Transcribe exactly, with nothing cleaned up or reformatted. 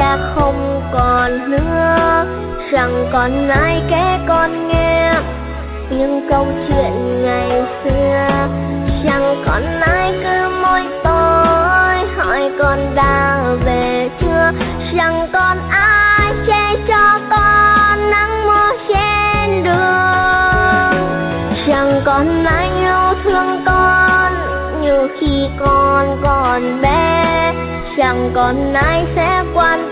đã không còn nữa. Chẳng còn ai kể con nghe những câu chuyện ngày xưa. Chẳng còn ai cứ mỗi tối hỏi con đã về chưa. Chẳng còn ai che cho con nắng mưa trên đường. Chẳng còn ai yêu thương con như khi con còn bé. Chẳng còn ai sẽ quan